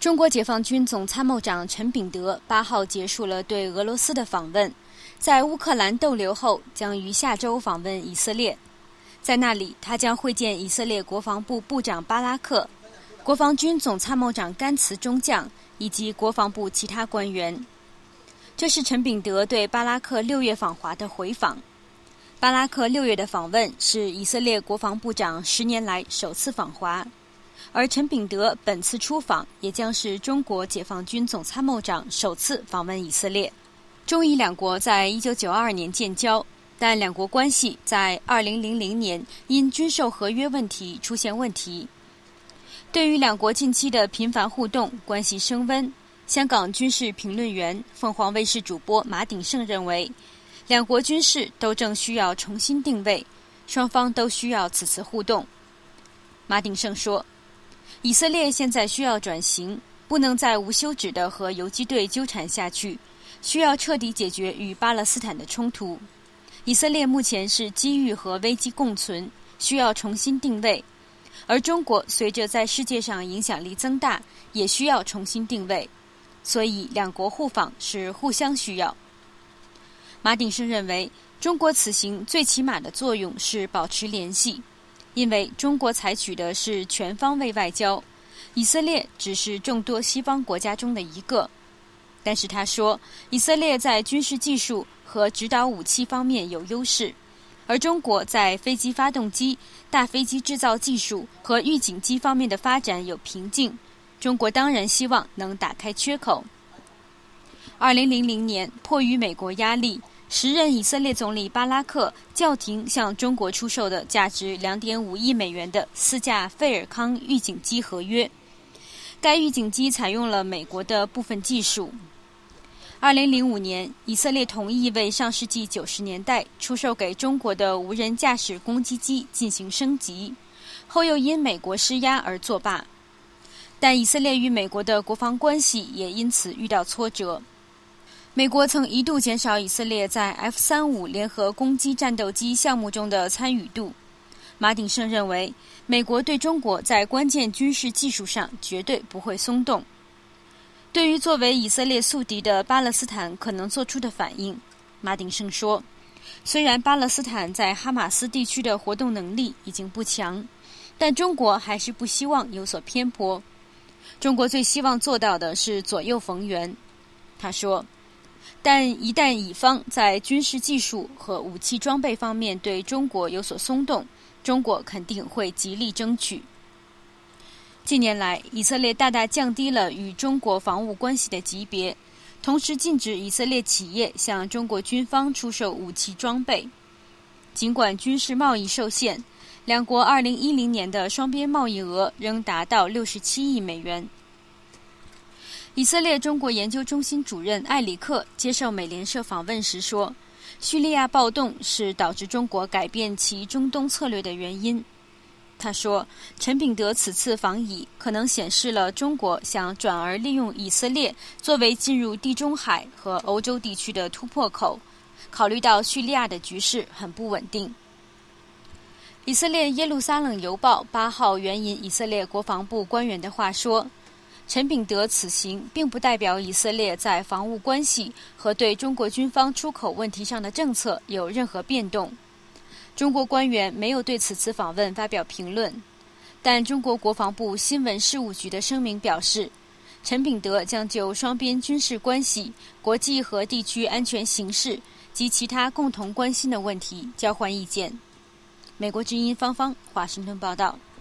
中国解放军总参谋长陈炳德8号结束了对俄罗斯的访问，在乌克兰逗留后，将于下周访问以色列。在那里，他将会见以色列国防部部长巴拉克、国防军总参谋长甘茨中将以及国防部其他官员。这是陈炳德对巴拉克6月访华的回访。巴拉克6月的访问是以色列国防部长10年来首次访华。而陈炳德本次出访也将是中国解放军总参谋长首次访问以色列。中以两国在1992年建交，但两国关系在2000年因军售合约问题出现问题。对于两国近期的频繁互动，关系升温，香港军事评论员、凤凰卫视主播马鼎盛认为，两国军事都正需要重新定位，双方都需要此次互动。马鼎盛说，以色列现在需要转型，不能再无休止地和游击队纠缠下去，需要彻底解决与巴勒斯坦的冲突。以色列目前是机遇和危机共存，需要重新定位。而中国随着在世界上影响力增大，也需要重新定位。所以两国互访是互相需要。马鼎盛认为，中国此行最起码的作用是保持联系。因为中国采取的是全方位外交，以色列只是众多西方国家中的一个。但是他说，以色列在军事技术和指导武器方面有优势，而中国在飞机发动机、大飞机制造技术和预警机方面的发展有瓶颈，中国当然希望能打开缺口。2000年，迫于美国压力，时任以色列总理巴拉克叫停向中国出售的价值2.5亿美元的4架费尔康预警机合约。该预警机采用了美国的部分技术。2005年，以色列同意为上世纪90年代出售给中国的无人驾驶攻击机进行升级，后又因美国施压而作罢。但以色列与美国的国防关系也因此遇到挫折。美国曾一度减少以色列在 F-35 联合攻击战斗机项目中的参与度。马鼎盛认为，美国对中国在关键军事技术上绝对不会松动。对于作为以色列宿敌的巴勒斯坦可能做出的反应，马鼎盛说，虽然巴勒斯坦在哈马斯地区的活动能力已经不强，但中国还是不希望有所偏颇。中国最希望做到的是左右逢源。他说，但一旦以方在军事技术和武器装备方面对中国有所松动，中国肯定会极力争取。近年来，以色列大大降低了与中国防务关系的级别，同时禁止以色列企业向中国军方出售武器装备。尽管军事贸易受限，两国2010年的双边贸易额仍达到67亿美元。以色列中国研究中心主任艾里克接受美联社访问时说，叙利亚暴动是导致中国改变其中东策略的原因。他说，陈炳德此次访以可能显示了中国想转而利用以色列作为进入地中海和欧洲地区的突破口，考虑到叙利亚的局势很不稳定。以色列耶路撒冷邮报8号援引以色列国防部官员的话说，陈炳德此行并不代表以色列在防务关系和对中国军方出口问题上的政策有任何变动。中国官员没有对此次访问发表评论，但中国国防部新闻事务局的声明表示，陈炳德将就双边军事关系、国际和地区安全形势及其他共同关心的问题交换意见。美国之音芳芳华盛顿报道。